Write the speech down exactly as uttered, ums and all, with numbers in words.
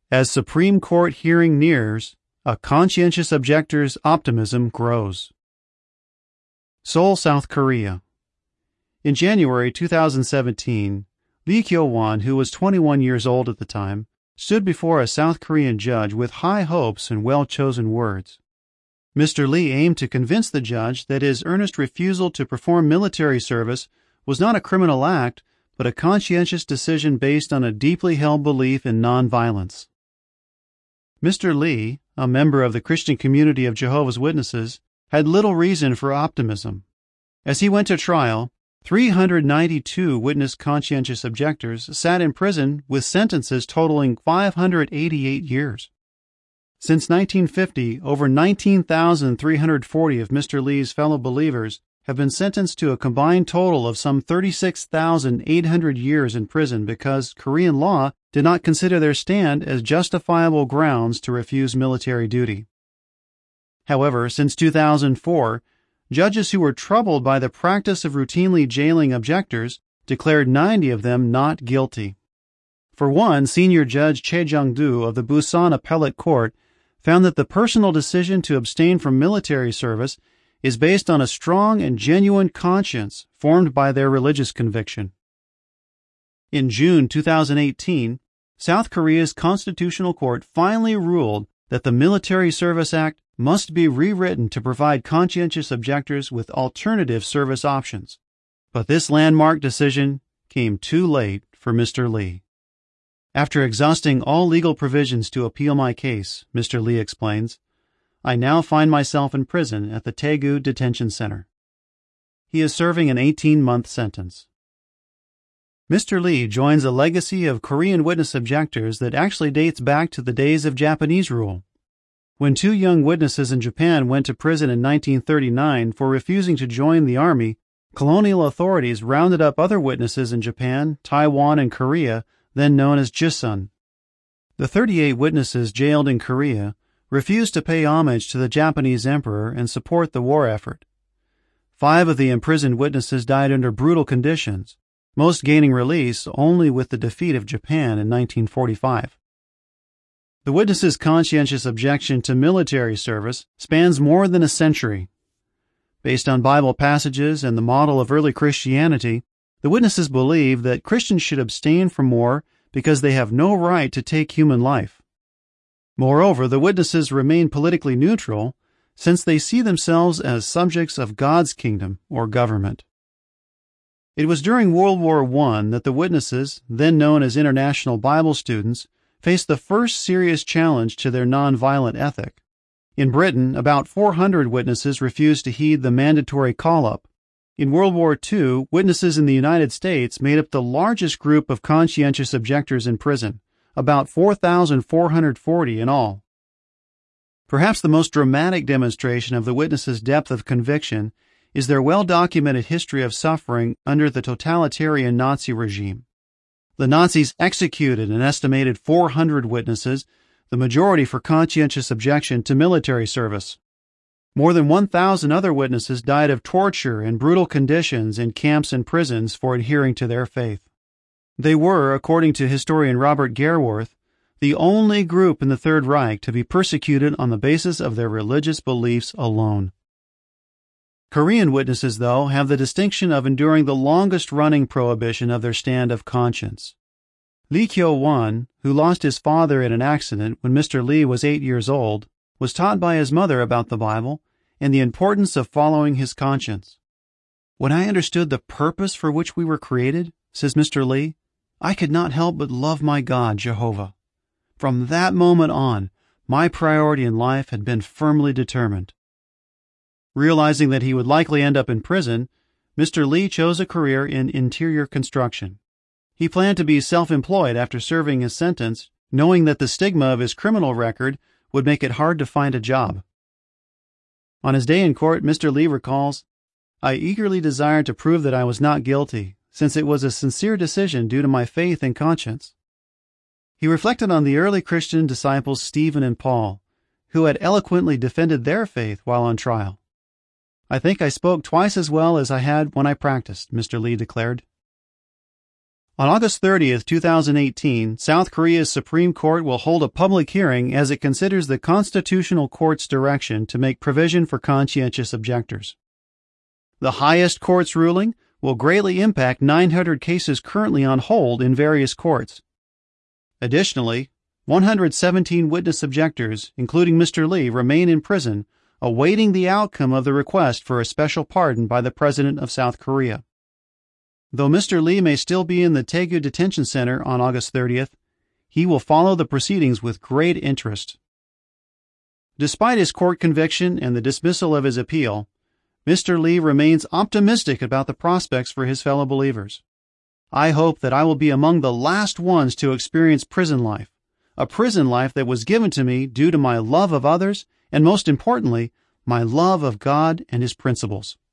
As Supreme Court hearing nears, a conscientious objector's optimism grows. Seoul, South Korea. In January two thousand seventeen, Lee Kyo-won, who was twenty-one years old at the time, stood before a South Korean judge with high hopes and well-chosen words. Mister Lee aimed to convince the judge that his earnest refusal to perform military service was not a criminal act, but a conscientious decision based on a deeply held belief in nonviolence. Mister Lee, a member of the Christian Community of Jehovah's Witnesses, had little reason for optimism. As he went to trial, three hundred ninety-two witness conscientious objectors sat in prison with sentences totaling five hundred eighty-eight years. Since nineteen fifty, over nineteen thousand three hundred forty of Mister Lee's fellow believers have been sentenced to a combined total of some thirty-six thousand eight hundred years in prison because Korean law did not consider their stand as justifiable grounds to refuse military duty. However, since two thousand four, judges who were troubled by the practice of routinely jailing objectors declared ninety of them not guilty. For one, senior judge Choi Jung-do of the Busan Appellate Court found that the personal decision to abstain from military service is based on a strong and genuine conscience formed by their religious conviction. In June two thousand eighteen, South Korea's Constitutional Court finally ruled that the Military Service Act must be rewritten to provide conscientious objectors with alternative service options. But this landmark decision came too late for Mister Lee. After exhausting all legal provisions to appeal my case, Mister Lee explains, I now find myself in prison at the Daegu Detention Center. He is serving an eighteen-month sentence. Mister Lee joins a legacy of Korean witness objectors that actually dates back to the days of Japanese rule. When two young witnesses in Japan went to prison in nineteen thirty-nine for refusing to join the army, colonial authorities rounded up other witnesses in Japan, Taiwan, and Korea, then known as Jisun. The thirty-eight witnesses jailed in Korea refused to pay homage to the Japanese emperor and support the war effort. Five of the imprisoned witnesses died under brutal conditions, most gaining release only with the defeat of Japan in nineteen forty-five. The witnesses' conscientious objection to military service spans more than a century. Based on Bible passages and the model of early Christianity, the witnesses believe that Christians should abstain from war because they have no right to take human life. Moreover, the witnesses remain politically neutral since they see themselves as subjects of God's kingdom or government. It was during World War One that the witnesses, then known as International Bible Students, faced the first serious challenge to their nonviolent ethic. In Britain, about four hundred witnesses refused to heed the mandatory call-up. In World War Two, witnesses in the United States made up the largest group of conscientious objectors in prison, about four thousand four hundred forty in all. Perhaps the most dramatic demonstration of the witnesses' depth of conviction is their well-documented history of suffering under the totalitarian Nazi regime. The Nazis executed an estimated four hundred witnesses, the majority for conscientious objection to military service. More than one thousand other witnesses died of torture and brutal conditions in camps and prisons for adhering to their faith. They were, according to historian Robert Gerwarth, the only group in the Third Reich to be persecuted on the basis of their religious beliefs alone. Korean witnesses, though, have the distinction of enduring the longest-running prohibition of their stand of conscience. Lee Kyo-won, who lost his father in an accident when Mister Lee was eight years old, was taught by his mother about the Bible and the importance of following his conscience. When I understood the purpose for which we were created, says Mister Lee, I could not help but love my God, Jehovah. From that moment on, my priority in life had been firmly determined. Realizing that he would likely end up in prison, Mister Lee chose a career in interior construction. He planned to be self-employed after serving his sentence, knowing that the stigma of his criminal record would make it hard to find a job. On his day in court, Mister Lee recalls, I eagerly desired to prove that I was not guilty, since it was a sincere decision due to my faith and conscience. He reflected on the early Christian disciples Stephen and Paul, who had eloquently defended their faith while on trial. I think I spoke twice as well as I had when I practiced, Mister Lee declared. On August thirtieth, two thousand eighteen, South Korea's Supreme Court will hold a public hearing as it considers the Constitutional Court's direction to make provision for conscientious objectors. The highest court's ruling will greatly impact nine hundred cases currently on hold in various courts. Additionally, one hundred seventeen witness objectors, including Mister Lee, remain in prison, awaiting the outcome of the request for a special pardon by the President of South Korea. Though Mister Lee may still be in the Daegu Detention Center on August thirtieth, he will follow the proceedings with great interest. Despite his court conviction and the dismissal of his appeal, Mister Lee remains optimistic about the prospects for his fellow believers. I hope that I will be among the last ones to experience prison life, a prison life that was given to me due to my love of others and, most importantly, my love of God and His principles.